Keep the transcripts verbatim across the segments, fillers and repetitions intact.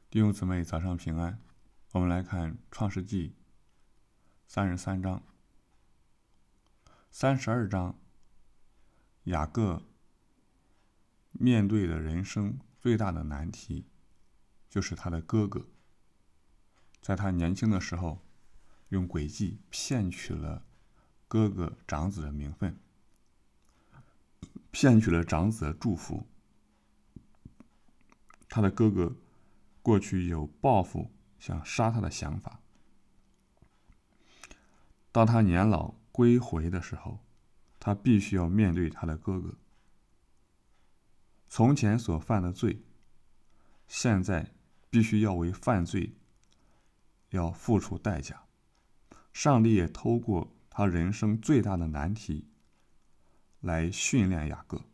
弟兄姊妹，早上平安。我们来看创世纪三十三章。三十二章，雅各面对的人生最大的难题，就是他的哥哥在他年轻的时候用诡计骗取了哥哥长子的名分，骗取了长子的祝福。他的哥哥过去有报复想杀他的想法，到他年老归回的时候，他必须要面对他的哥哥从前所犯的罪，现在必须要为犯罪要付出代价。上帝也透过他人生最大的难题来训练雅各。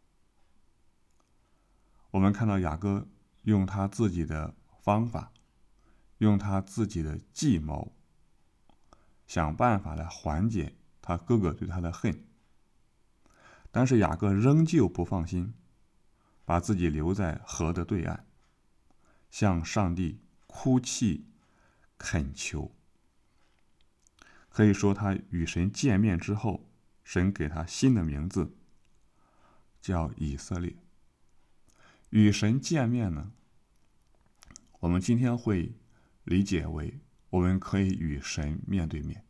我们看到雅各用他自己的方法，用他自己的计谋，想办法来缓解他哥哥对他的恨。但是雅各仍旧不放心，把自己留在河的对岸，向上帝哭泣恳求。可以说他与神见面之后，神给他新的名字，叫以色列。与神见面呢，我们今天会理解为我们可以与神面对面。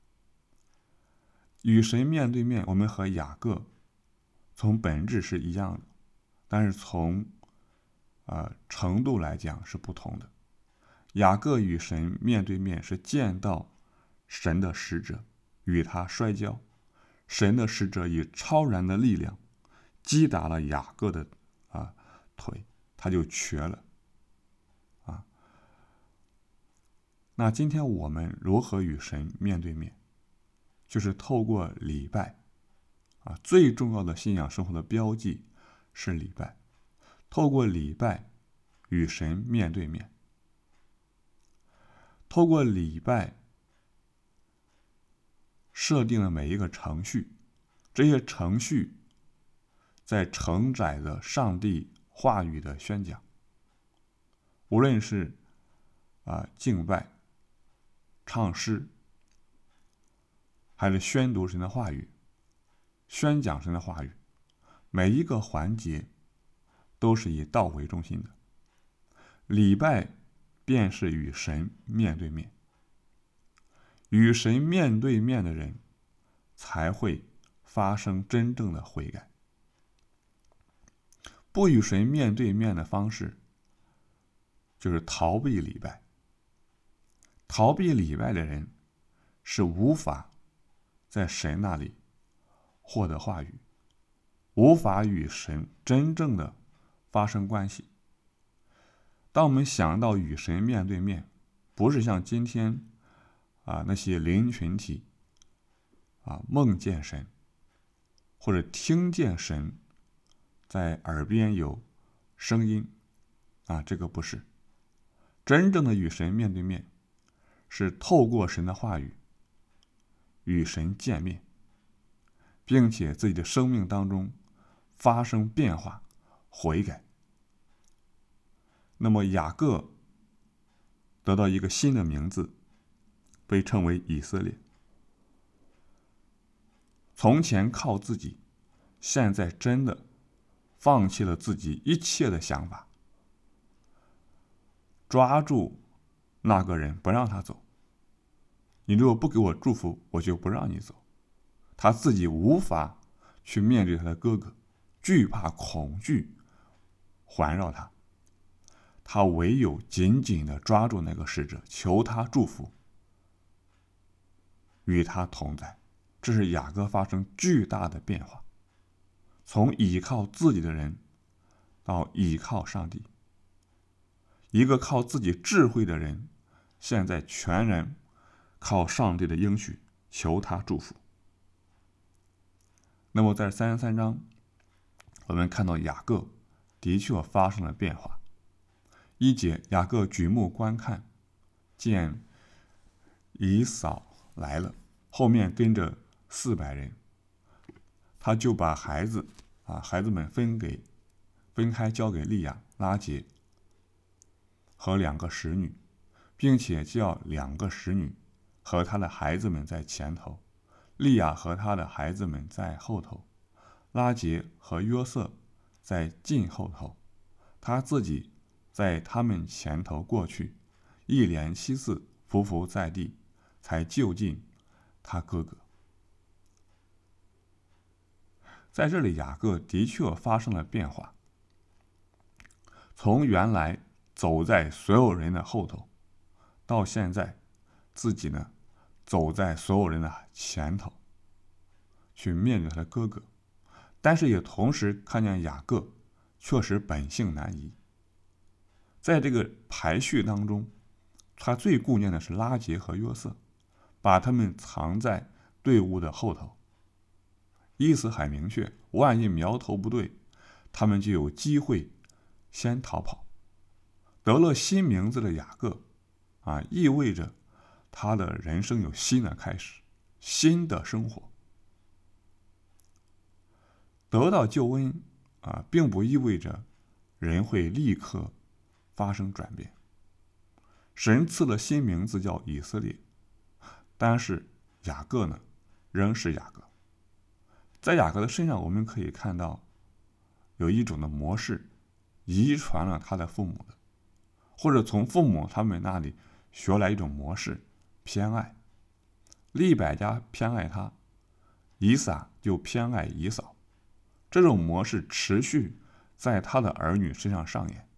与神面对面，我们和雅各从本质是一样的，但是从、呃、程度来讲是不同的。雅各与神面对面是见到神的使者，与他摔跤，神的使者以超然的力量击打了雅各的、啊、腿，他就瘸了。啊，那今天我们如何与神面对面？就是透过礼拜。啊，最重要的信仰生活的标记是礼拜，透过礼拜与神面对面。透过礼拜设定了每一个程序，这些程序在承载着上帝话语的宣讲。无论是、啊、敬拜、唱诗，还是宣读神的话语、宣讲神的话语，每一个环节都是以道为中心的。礼拜便是与神面对面，与神面对面的人才会发生真正的悔改。不与神面对面的方式就是逃避礼拜。逃避礼拜的人是无法在神那里获得话语，无法与神真正的发生关系。当我们想到与神面对面，不是像今天啊那些灵群体啊梦见神，或者听见神在耳边有声音啊，这个不是。真正的与神面对面，是透过神的话语与神见面，并且自己的生命当中发生变化、悔改。那么雅各得到一个新的名字，被称为以色列。从前靠自己，现在真的放弃了自己一切的想法，抓住那个人不让他走。你如果不给我祝福，我就不让你走。他自己无法去面对他的哥哥，惧怕恐惧环绕他，他唯有紧紧地抓住那个使者，求他祝福，与他同在。这是雅各发生巨大的变化，从倚靠自己的人到倚靠上帝。一个靠自己智慧的人，现在全然靠上帝的应许，求他祝福。那么在三十三章，我们看到雅各的确发生了变化。一节，雅各举目观看，见以扫来了，后面跟着四百人，他就把孩子啊孩子们分给分开交给利亚、拉结和两个使女，并且叫两个使女和他的孩子们在前头，利亚和他的孩子们在后头，拉结和约瑟在近后头，他自己在他们前头过去，一连七次匍匐在地，才就近他哥哥。在这里，雅各的确发生了变化，从原来走在所有人的后头，到现在自己呢走在所有人的前头，去面对他的哥哥。但是也同时看见雅各确实本性难移，在这个排序当中，他最顾念的是拉结和约瑟，把他们藏在队伍的后头，意思很明确，万一苗头不对，他们就有机会先逃跑。得了新名字的雅各啊，意味着他的人生有新的开始，新的生活。得到救恩啊，并不意味着人会立刻发生转变。神赐了新名字叫以色列，但是雅各呢，仍是雅各。在雅各的身上，我们可以看到有一种的模式遗传了他的父母的，或者从父母他们那里学来一种模式，偏爱。利百加偏爱他，以撒就偏爱以扫。这种模式持续在他的儿女身上上演。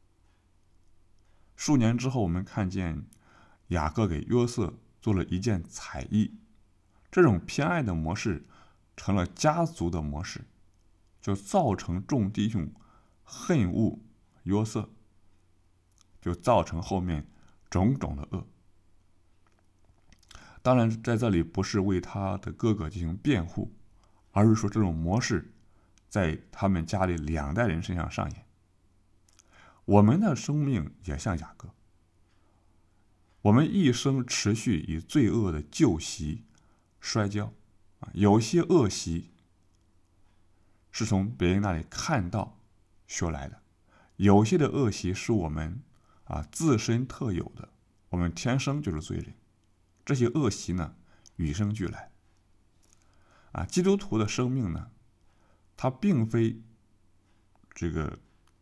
数年之后，我们看见雅各给约瑟做了一件彩衣，这种偏爱的模式成了家族的模式，就造成众弟兄恨恶约瑟，就造成后面种种的恶。当然在这里不是为他的哥哥进行辩护，而是说这种模式在他们家里两代人身上上演。我们的生命也像雅各，我们一生持续以罪恶的旧习摔跤，有些恶习是从别人那里看到学来的，有些的恶习是我们啊自身特有的，我们天生就是罪人。这些恶习呢，与生俱来。啊，基督徒的生命呢，他并非这个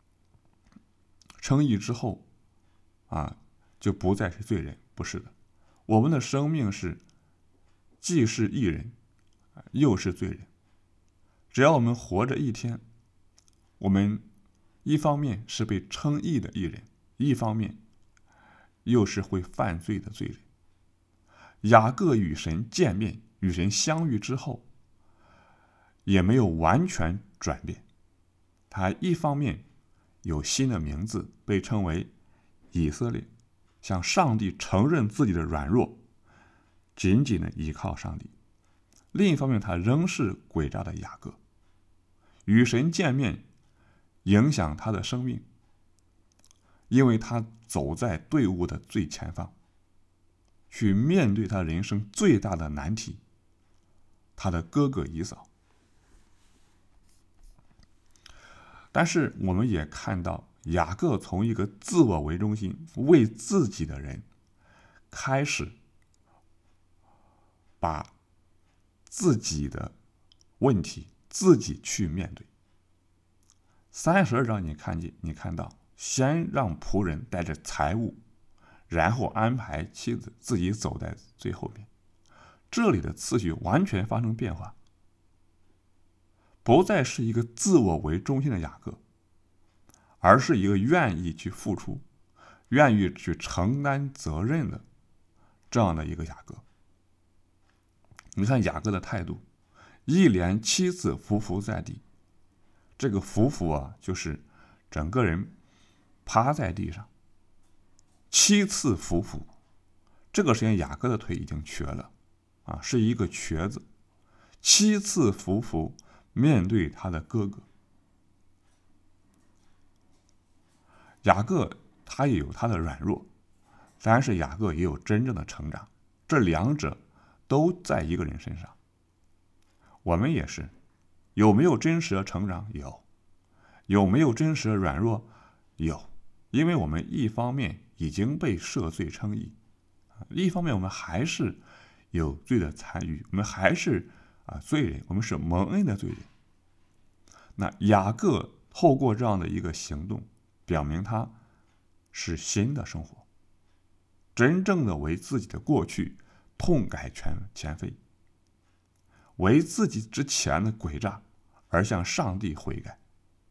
称义之后啊就不再是罪人，不是的。我们的生命是既是义人，又是罪人。只要我们活着一天，我们一方面是被称义的义人，一方面又是会犯罪的罪人。雅各与神见面，与神相遇之后，也没有完全转变。他一方面有新的名字，被称为以色列，向上帝承认自己的软弱，紧紧的依靠上帝。另一方面，他仍是诡诈的雅各。与神见面影响他的生命，因为他走在队伍的最前方，去面对他人生最大的难题，他的哥哥以扫。但是我们也看到，雅各从一个自我为中心、为自己的人，开始把自己的问题自己去面对。三十二章你看见，你看到，先让仆人带着财物，然后安排妻子自己走在最后面。这里的次序完全发生变化，不再是一个自我为中心的雅各，而是一个愿意去付出、愿意去承担责任的这样的一个雅各。你看雅各的态度，一连七次匍匐在地。这个匍匐啊，就是整个人趴在地上，七次匍匐。这个时间雅各的腿已经瘸了啊，是一个瘸子。七次匍匐面对他的哥哥。雅各他也有他的软弱，但是雅各也有真正的成长，这两者都在一个人身上。我们也是，有没有真实的成长？有。有没有真实的软弱？有。 因为我们一方面已经被赦罪称义，另一方面我们还是有罪的残余，我们还是啊罪人，我们是蒙恩的罪人。那雅各透过这样的一个行动，表明他是新的生活，真正的为自己的过去痛改前前非，为自己之前的诡诈而向上帝悔改。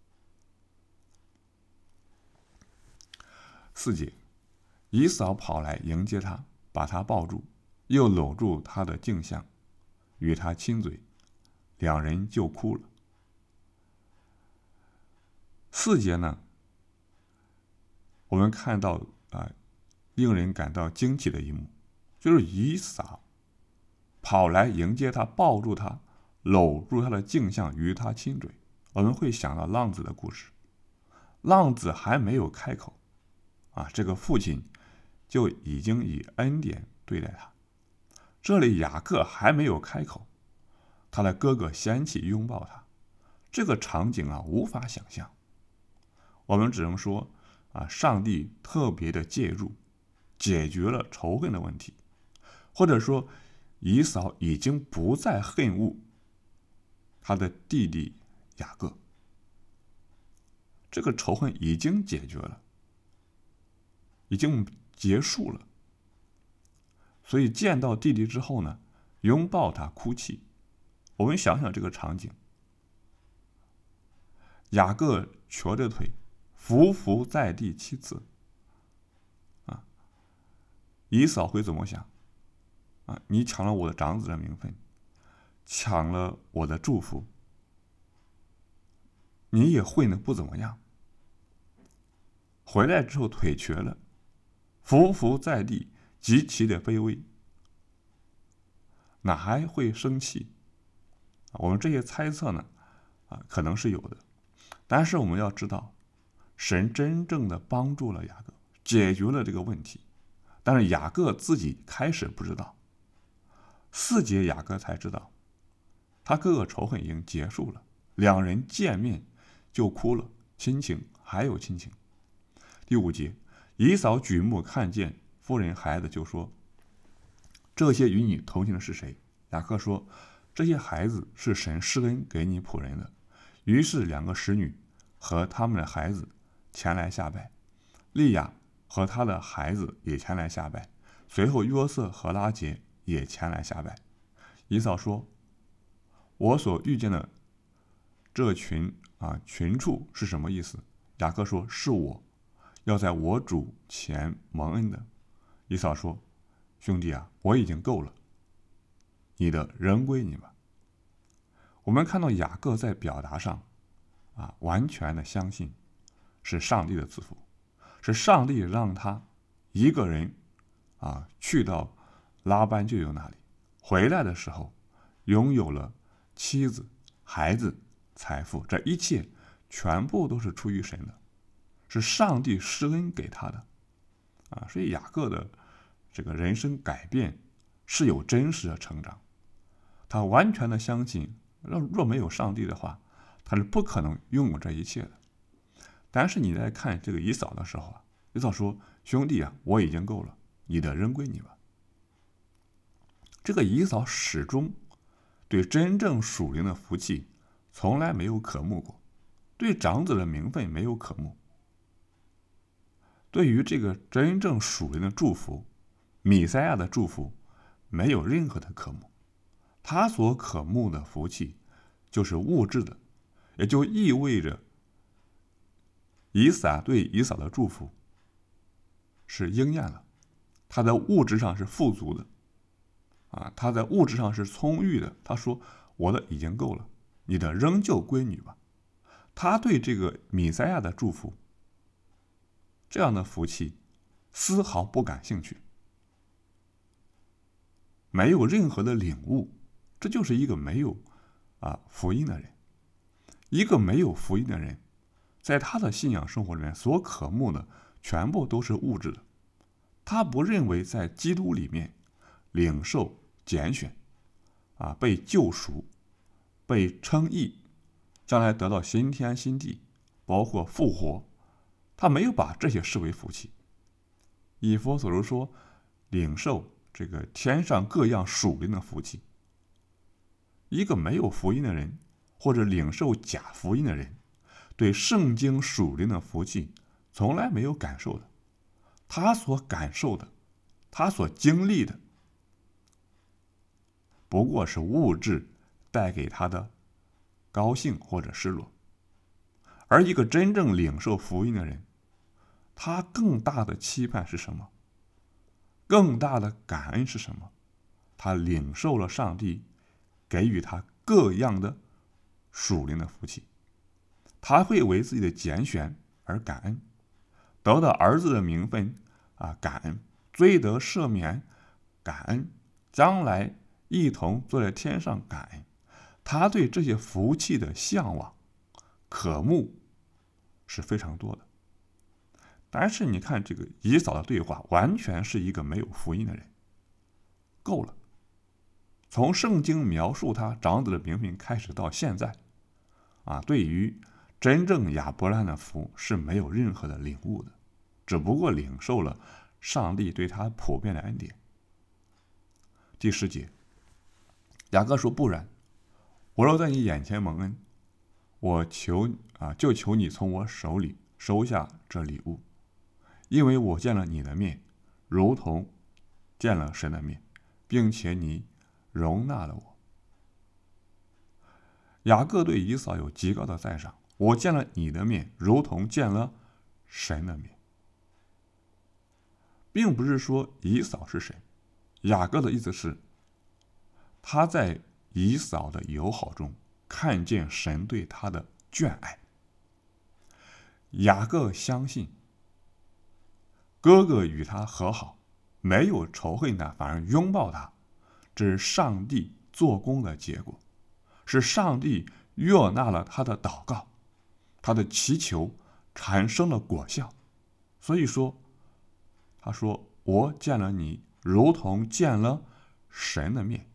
四节，以扫跑来迎接他，把他抱住，又搂住他的颈项，与他亲嘴，两人就哭了。四节呢，我们看到啊，令人感到惊奇的一幕，就是以扫跑来迎接他，抱住他，搂住他的颈项，与他亲嘴。我们会想到浪子的故事，浪子还没有开口啊，这个父亲就已经以恩典对待他。这里雅各还没有开口，他的哥哥掀起拥抱他，这个场景啊无法想象。我们只能说啊，上帝特别的介入，解决了仇恨的问题，或者说以扫已经不再恨恶他的弟弟雅各，这个仇恨已经解决了，已经结束了。所以见到弟弟之后呢，拥抱他哭泣。我们想想这个场景，雅各瘸着腿匍匐在地七次啊，以扫会怎么想啊？你抢了我的长子的名分，抢了我的祝福，你也混得不怎么样，回来之后腿瘸了，匍匐在地，极其的卑微，哪还会生气？我们这些猜测呢，啊，可能是有的，但是我们要知道，神真正的帮助了雅各，解决了这个问题，但是雅各自己开始不知道，四节雅各才知道，他哥哥仇恨已经结束了，两人见面就哭了，亲情还有亲情。第五节，以扫举目看见妇人孩子，就说：“这些与你同行的是谁？”雅各说：“这些孩子是神施恩给你仆人的。”于是两个使女和他们的孩子前来下拜，利亚和他的孩子也前来下拜，随后约瑟和拉结也前来下拜。以扫说：“我所遇见的这群啊群畜是什么意思？”雅各说：“是我要在我主前蒙恩的。”以扫说：“兄弟啊，我已经够了，你的人归你吧。”我们看到雅各在表达上啊，完全的相信是上帝的赐福，是上帝让他一个人啊去到拉班舅舅那里，回来的时候拥有了妻子、孩子、财富，这一切全部都是出于神的，是上帝施恩给他的啊。所以雅各的这个人生改变是有真实的成长，他完全的相信，若没有上帝的话，他是不可能拥有这一切的。但是你在看这个以扫的时候啊，以扫说：“兄弟啊，我已经够了，你的人归你吧。”这个以扫始终对真正属灵的福气从来没有渴慕过，对长子的名分没有渴慕，对于这个真正属灵的祝福，弥赛亚的祝福，没有任何的渴慕。他所渴慕的福气就是物质的，也就意味着以撒对以扫的祝福是应验了，他在物质上是富足的啊，他在物质上是充裕的。他说：“我的已经够了，你的仍旧归你吧。”他对这个弥赛亚的祝福，这样的福气丝毫不感兴趣，没有任何的领悟。这就是一个没有啊福音的人，一个没有福音的人，在他的信仰生活里面所渴慕的全部都是物质的。他不认为在基督里面领受拣选啊，被救赎，被称义，将来得到新天新地，包括复活， 他没有把这些视为福气。以弗所书说，领受这个天上各样属灵的福气。一个没有福音的人，或者领受假福音的人，对圣经属灵的福气从来没有感受的。他所感受的，他所经历的，不过是物质带给他的高兴或者失落。而一个真正领受福音的人，他更大的期盼是什么？更大的感恩是什么？他领受了上帝给予他各样的属灵的福气，他会为自己的拣选而感恩，得到儿子的名分啊，感恩，罪得赦免，感恩，将来一同坐在天上，感恩。他对这些福气的向往、渴慕是非常多的。但是你看这个以扫的对话，完全是一个没有福音的人。够了，从圣经描述他长子的名分开始到现在，啊，对于真正亚伯兰的福是没有任何的领悟的，只不过领受了上帝对他普遍的恩典。第十节，雅各说：“不然，我若在你眼前蒙恩，我求啊，就求你从我手里收下这礼物，因为我见了你的面，如同见了神的面，并且你容纳了我。”雅各对以扫有极高的赞赏，我见了你的面，如同见了神的面，并不是说以扫是神。雅各的意思是，他在以扫的友好中看见神对他的眷爱。雅各相信哥哥与他和好，没有仇恨他，反而拥抱他，这是上帝做工的结果，是上帝悦纳了他的祷告，他的祈求产生了果效。所以说，他说：“我见了你，如同见了神的面。”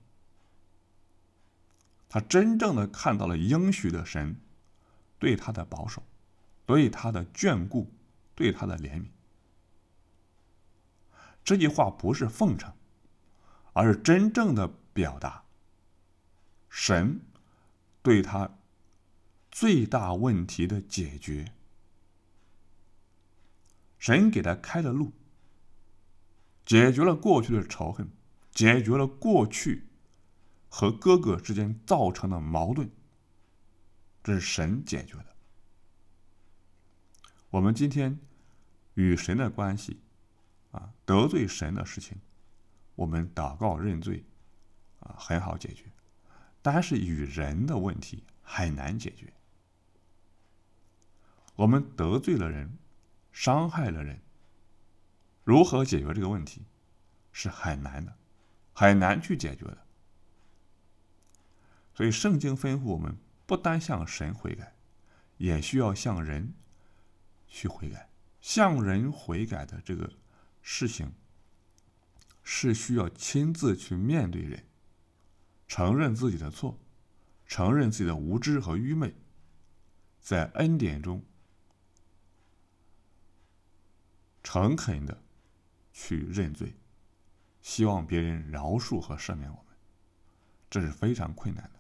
他真正的看到了应许的神对他的保守，对他的眷顾，对他的怜悯。这句话不是奉承，而是真正的表达神对他最大问题的解决。神给他开了路，解决了过去的仇恨，解决了过去和哥哥之间造成的矛盾，这是神解决的。我们今天与神的关系啊，得罪神的事情，我们祷告认罪啊，很好解决，但是与人的问题很难解决。我们得罪了人，伤害了人，如何解决这个问题是很难的，很难去解决的。所以圣经吩咐我们不单向神悔改，也需要向人去悔改。向人悔改的这个事情是需要亲自去面对人，承认自己的错，承认自己的无知和愚昧，在恩典中诚恳的去认罪，希望别人饶恕和赦免我们，这是非常困难的。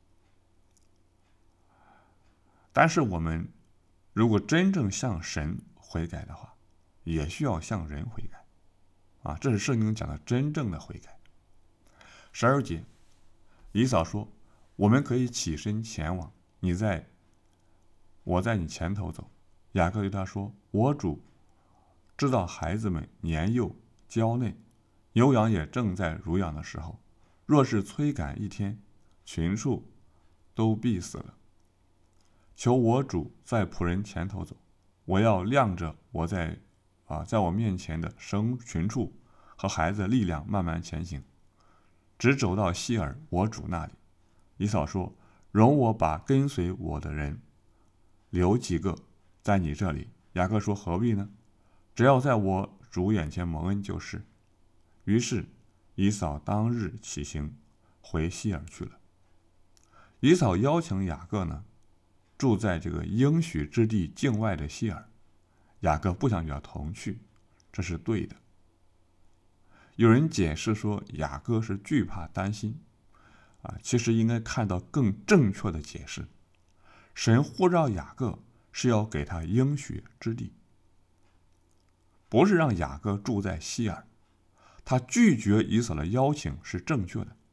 但是我们如果真正向神悔改的话，也需要向人悔改啊，这是圣经讲的真正的悔改。十二节，以扫说：“我们可以起身前往，你在我在你前头走。”雅各对他说：“我主知道孩子们年幼娇嫩，牛羊也正在乳养的时候，若是催赶一天，群畜都必死了。求我主在仆人前头走，我要亮着我在啊，在我面前的生群畜和孩子的力量慢慢前行，直走到希尔我主那里。”以扫说：“容我把跟随我的人留几个在你这里。”雅各说：“何必呢？只要在我主眼前蒙恩就是。”于是以扫当日起行，回希尔去了。以扫邀请雅各呢，住在这个应许之地境外的希尔， 雅各不想与他同去，这是对的。有人解释说雅各是惧怕担心啊，其实应该看到更正确的解释。神呼召雅各是要给他应许之地，不是让雅各住在西珥。他拒绝以扫的邀请是正确的。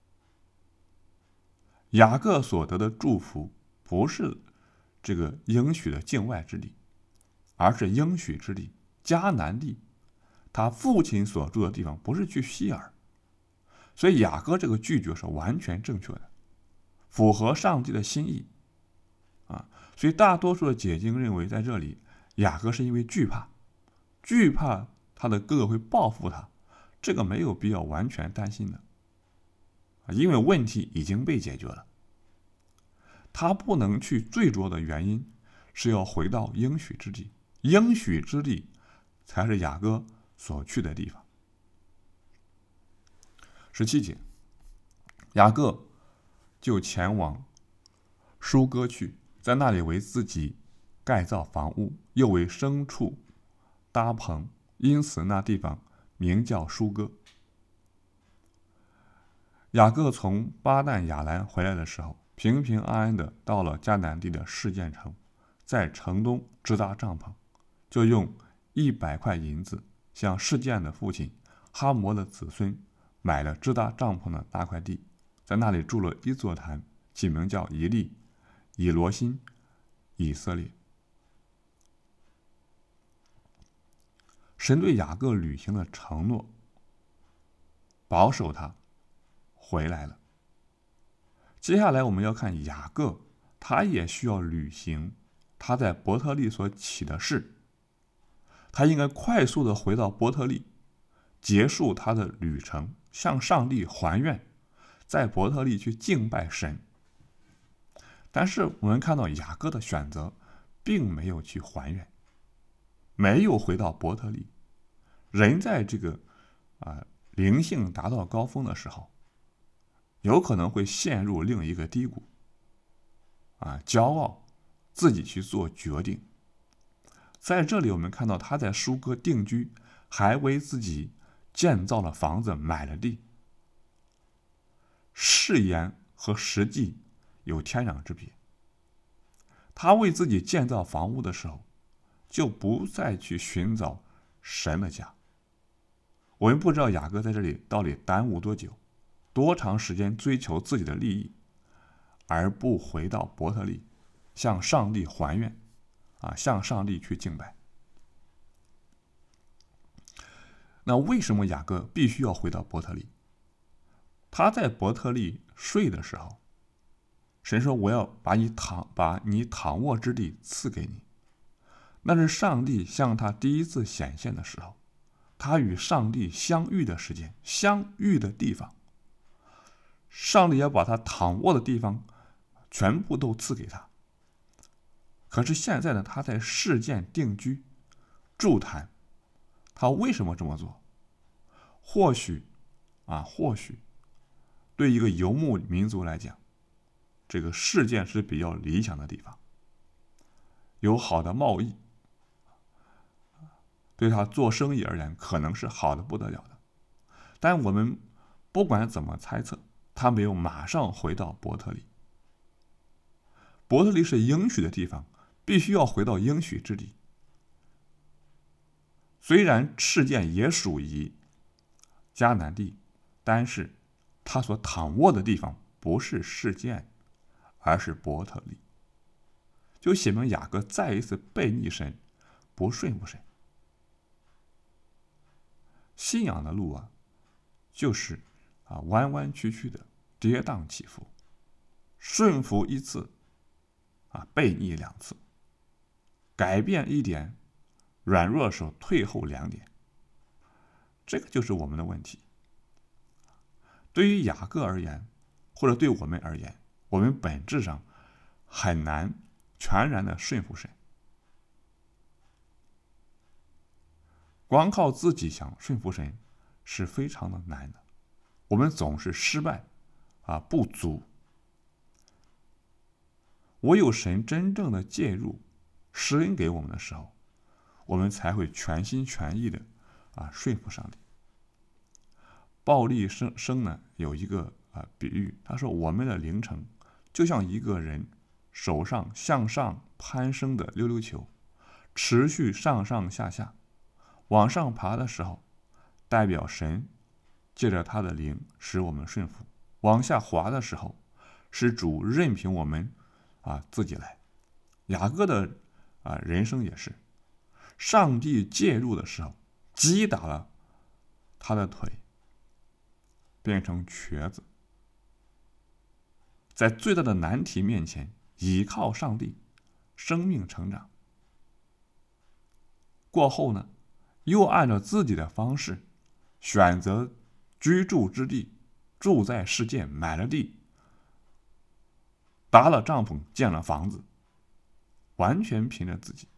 雅各所得的祝福不是这个应许的境外之地，而是应许之地迦南地，他父亲所住的地方，不是去西珥。所以雅各这个拒绝是完全正确的，符合上帝的心意啊。所以大多数的解经认为，在这里雅各是因为惧怕，惧怕他的哥哥会报复他，这个没有必要完全担心的，因为问题已经被解决了。他不能去最主要的原因是要回到应许之地，应许之地才是雅各所去的地方。十七节，雅各就前往舒歌去，在那里为自己盖造房屋，又为牲畜搭棚，因此那地方名叫舒歌。雅各从巴旦亚兰回来的时候，平平安安的到了迦南地的示剑城，在城东支搭帐篷，就用一百块银子向示剑的父亲哈摩的子孙买了支搭帐篷的大块地，在那里筑了一座坛，起名叫以利、以罗辛、以色列。神对雅各履行了承诺，保守他回来了。接下来我们要看雅各，他也需要履行他在伯特利所起的誓，他应该快速的回到伯特利，结束他的旅程，向上帝还愿，在伯特利去敬拜神。但是我们看到雅各的选择并没有去还愿，没有回到伯特利。人在这个啊灵性达到高峰的时候，有可能会陷入另一个低谷啊，骄傲，自己去做决定。在这里我们看到他在舒歌定居，还为自己建造了房子，买了地。誓言和实际有天壤之别。他为自己建造房屋的时候，就不再去寻找神的家。我们不知道雅各在这里到底耽误多久，多长时间追求自己的利益，而不回到伯特利，向上帝还愿啊，向上帝去敬拜。那为什么雅各必须要回到伯特利？他在伯特利睡的时候，神说我要把你躺把你躺卧之地赐给你。那是上帝向他第一次显现的时候，他与上帝相遇的时间，相遇的地方，上帝要把他躺卧的地方全部都赐给他。可是现在呢，他在示剑定居筑坛，他为什么这么做？或许啊，或许对一个游牧民族来讲，这个示剑是比较理想的地方，有好的贸易，对他做生意而言可能是好的不得了的。但我们不管怎么猜测，他没有马上回到伯特利。伯特利是应许的地方，必须要回到应许之地。虽然示剑也属于迦南地，但是他所躺卧的地方不是示剑，而是伯特利，就写明雅各再一次背逆神，不顺服神。信仰的路啊，就是啊弯弯曲曲的，跌宕起伏，顺服一次啊背逆两次，改变一点，软弱的时候退后两点，这个就是我们的问题。对于雅各而言，或者对我们而言，我们本质上很难全然的顺服神。光靠自己想顺服神是非常的难的，我们总是失败啊，不足。唯有神真正的介入施恩给我们的时候， 我们才会全心全意的啊顺服上帝。鲍利生生呢有一个啊比喻，他说我们的灵程就像一个人手上向上攀升的溜溜球，持续上上下下，往上爬的时候，代表神借着他的灵使我们顺服；往下滑的时候，是主任凭我们啊自己来。雅各的啊人生也是，上帝介入的时候，击打了他的腿，变成瘸子。在最大的难题面前，倚靠上帝，生命成长。过后呢，又按照自己的方式选择居住之地，住在世界，买了地，搭了帐篷，建了房子，完全凭着自己。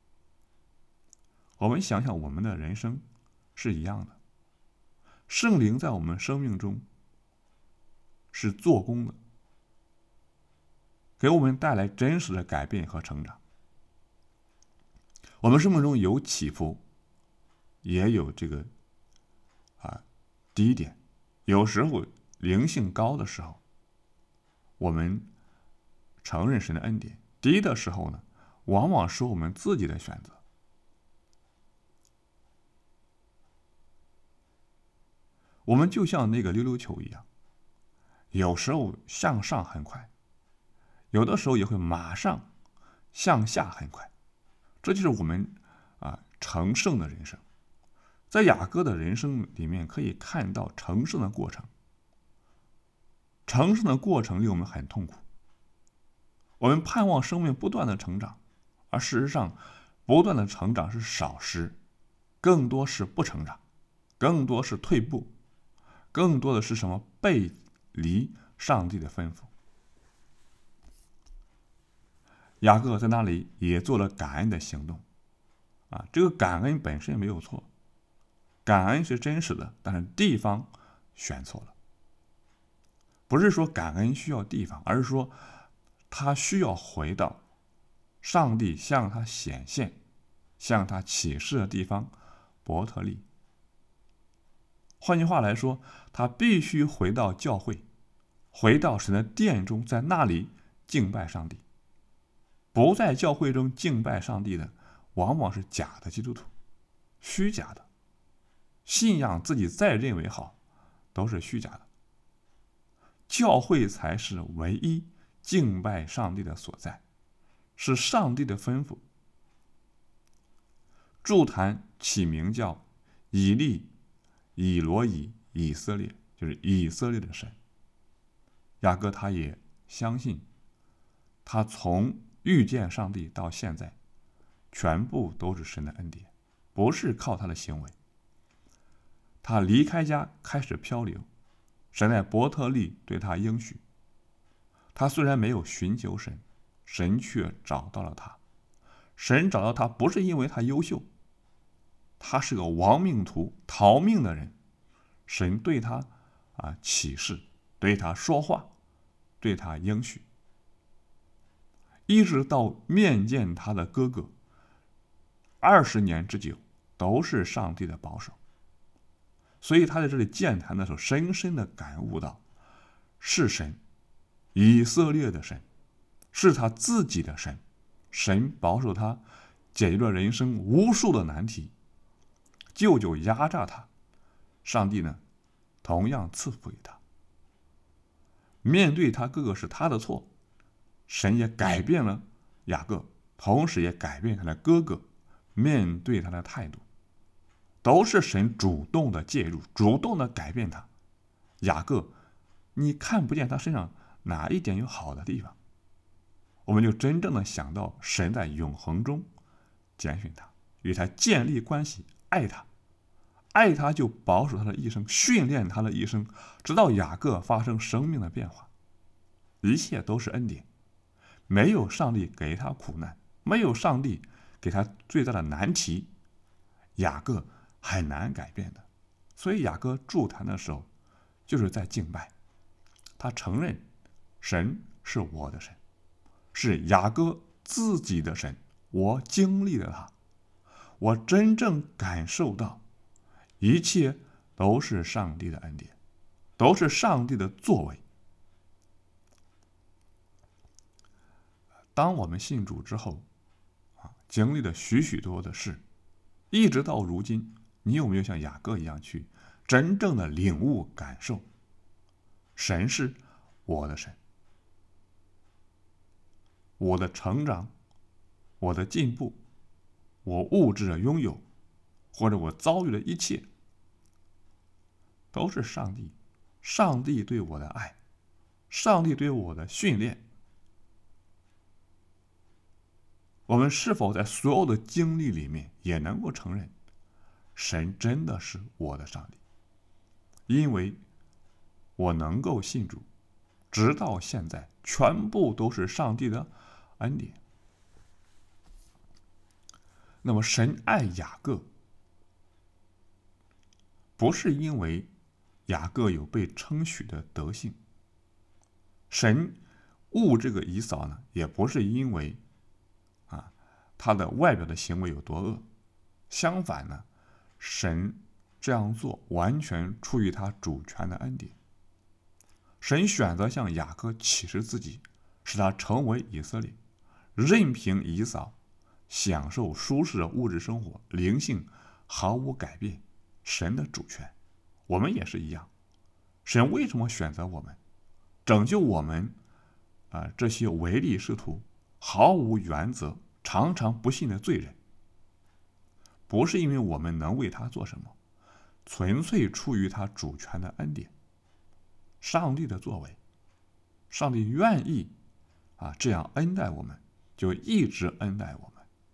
我们想想，我们的人生是一样的，圣灵在我们生命中是做工的，给我们带来真实的改变和成长。我们生命中有起伏，也有这个啊低点，有时候灵性高的时候，我们承认神的恩典；低的时候呢，往往是我们自己的选择。我们就像那个溜溜球一样，有时候向上很快，有的时候也会马上向下很快。这就是我们啊成圣的人生。在雅各的人生里面可以看到成圣的过程。成圣的过程令我们很痛苦，我们盼望生命不断的成长，而事实上不断的成长是少时，更多是不成长，更多是退步，更多的是什么？背离上帝的吩咐。雅各在那里也做了感恩的行动啊，这个感恩本身没有错，感恩是真实的，但是地方选错了。不是说感恩需要地方，而是说他需要回到上帝向他显现、向他启示的地方伯特利。换句话来说，他必须回到教会，回到神的殿中，在那里敬拜上帝。不在教会中敬拜上帝的，往往是假的基督徒，虚假的信仰，自己再认为好，都是虚假的。教会才是唯一敬拜上帝的所在，是上帝的吩咐。筑坛起名叫以利以罗以以色列，就是以色列的神。雅各他也相信，他从遇见上帝到现在，全部都是神的恩典，不是靠他的行为。他离开家开始漂流，神在伯特利对他应许。他虽然没有寻求神，神却找到了他。神找到他不是因为他优秀，他是个亡命徒，逃命的人。神对他啊启示，对他说话，对他应许。一直到面见他的哥哥，二十年之久，都是上帝的保守。所以他在这里建坛的时候，深深的感悟到，是神，以色列的神，是他自己的神，神保守他，解决了人生无数的难题。舅舅压榨他，上帝呢，同样赐福给他。面对他哥哥是他的错，神也改变了雅各，同时也改变他的哥哥面对他的态度，都是神主动的介入，主动的改变他。雅各，你看不见他身上哪一点有好的地方，我们就真正的想到神在永恒中拣选他，与他建立关系，爱他，爱他就保守他的一生，训练他的一生，直到雅各发生生命的变化。一切都是恩典，没有上帝给他苦难，没有上帝给他最大的难题，雅各很难改变的。所以雅各筑坛的时候就是在敬拜，他承认神是我的神，是雅各自己的神，我经历了他， 我真正感受到一切都是上帝的恩典，都是上帝的作为。当我们信主之后啊，经历了许许多多的事，一直到如今，你有没有像雅各一样去真正的领悟感受神是我的神，我的成长，我的进步，我物质的拥有，或者我遭遇的一切，都是上帝上帝对我的爱，上帝对我的训练。我们是否在所有的经历里面也能够承认神真的是我的上帝？因为我能够信主直到现在，全部都是上帝的恩典。那么神爱雅各，不是因为雅各有被称许的德性，神恶这个以扫呢，也不是因为啊他的外表的行为有多恶，相反呢，神这样做完全出于他主权的恩典。神选择向雅各启示自己，使他成为以色列，任凭以扫享受舒适的物质生活，灵性毫无改变。神的主权，我们也是一样。神为什么选择我们，拯救我们啊、呃、这些唯利是图、毫无原则、常常不信的罪人？不是因为我们能为他做什么，纯粹出于他主权的恩典，上帝的作为。上帝愿意啊这样恩待我们，就一直恩待我们。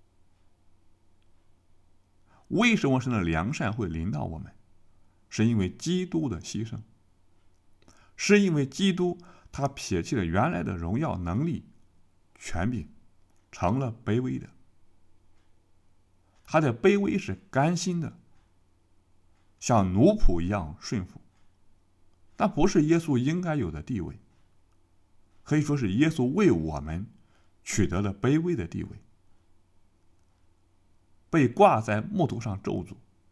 为什么神的良善会临到我们？是因为基督的牺牲，是因为基督他撇弃了原来的荣耀、能力、权柄，成了卑微的。他的卑微是甘心的，像奴仆一样顺服，但不是耶稣应该有的地位，可以说是耶稣为我们取得了卑微的地位，被挂在木头上咒诅，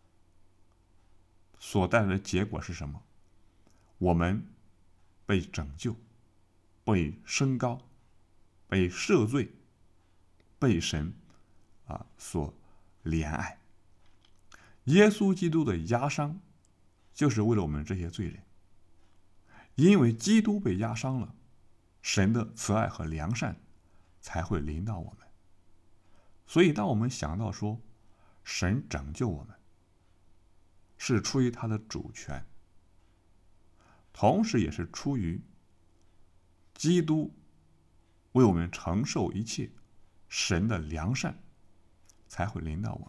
所带来的结果是什么？我们被拯救，被升高，被赦罪，被神啊所怜爱。耶稣基督的压伤就是为了我们这些罪人，因为基督被压伤了，神的慈爱和良善才会临到我们。所以当我们想到说神拯救我们是出于他的主权，同时也是出于基督为我们承受一切，神的良善才会临到我们。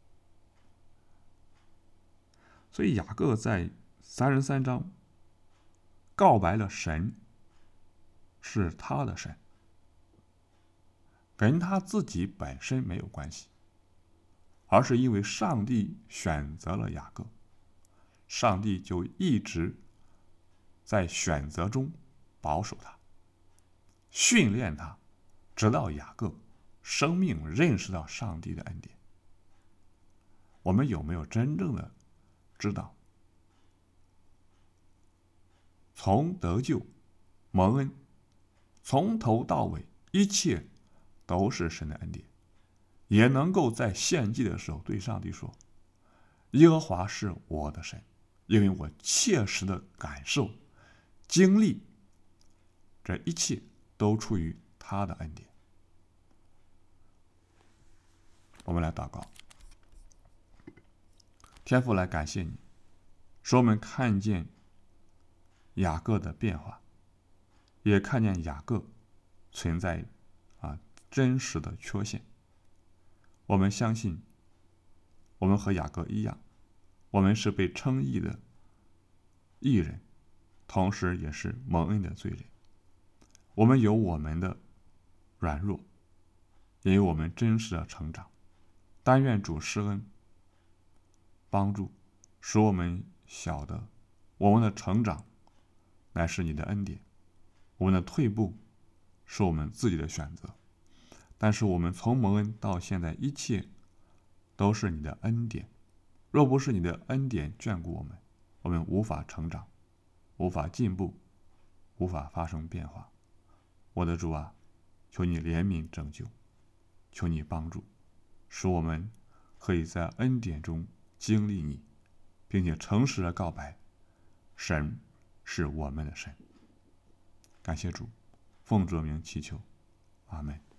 所以雅各在三十三章告白了神是他的神，跟他自己本身没有关系，而是因为上帝选择了雅各，上帝就一直在选择中保守他，训练他，直到雅各生命认识到上帝的恩典。我们有没有真正的知道，从得救、蒙恩，从头到尾，一切都是神的恩典，也能够在献祭的时候对上帝说：耶和华是我的神，因为我切实的感受、经历，这一切都出于他的恩典。我们来祷告。天父，来感谢你，使我们看见雅各的变化，也看见雅各存在啊真实的缺陷。我们相信，我们和雅各一样，我们是被称义的义人，同时也是蒙恩的罪人。我们有我们的软弱，也有我们真实的成长。但愿主施恩帮助，使我们晓得我们的成长乃是你的恩典，我们的退步是我们自己的选择。但是我们从蒙恩到现在，一切都是你的恩典。若不是你的恩典眷顾我们，我们无法成长，无法进步，无法发生变化。我的主啊，求你怜悯拯救，求你帮助，使我们可以在恩典中经历你，并且诚实的告白，神是我们的神。感谢主，奉主名祈求，阿们。